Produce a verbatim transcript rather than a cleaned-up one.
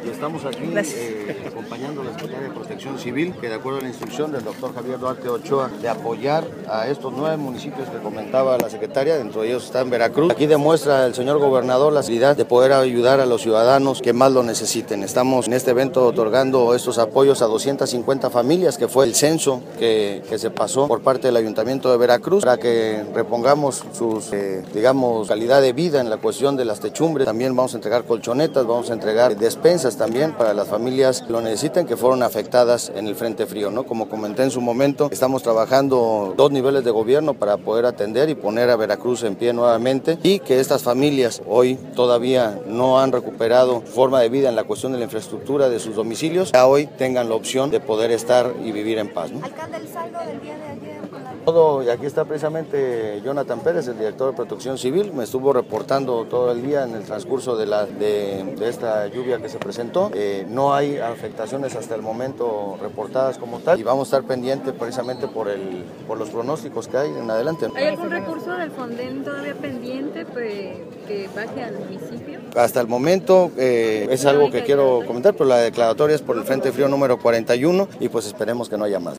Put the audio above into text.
Y estamos aquí eh, acompañando a la Secretaría de Protección Civil, que de acuerdo a la instrucción del doctor Javier Duarte Ochoa de apoyar a estos nueve municipios que comentaba la secretaria, dentro de ellos está en Veracruz. Aquí demuestra el señor gobernador la habilidad de poder ayudar a los ciudadanos que más lo necesiten. Estamos en este evento otorgando estos apoyos a doscientas cincuenta familias, que fue el censo que, que se pasó por parte del Ayuntamiento de Veracruz, para que repongamos sus, eh, digamos, calidad de vida en la cuestión de las techumbres. También vamos a entregar colchonetas, vamos a entregar despensas también para las familias que lo necesiten, que fueron afectadas en el frente frío, ¿no? Como comenté en su momento, estamos trabajando dos niveles de gobierno para poder atender y poner a Veracruz en pie nuevamente, y que estas familias hoy todavía no han recuperado forma de vida en la cuestión de la infraestructura de sus domicilios, ya hoy tengan la opción de poder estar y vivir en paz, ¿no? Alcalde, el saldo del día de ayer con la... Todo, y aquí está precisamente Jonathan Pérez, el director de Protección Civil, me estuvo reportando todo el día en el transcurso de, la, de, de esta lluvia que se presentó. Eh, no hay afectaciones hasta el momento reportadas como tal, y vamos a estar pendientes precisamente por, el, por los pronósticos que hay en adelante. ¿Hay algún recurso del Fonden todavía pendiente pues, que baje al municipio? Hasta el momento eh, es algo que quiero comentar, pero la declaratoria es por el Frente Frío número cuarenta y uno, y pues esperemos que no haya más.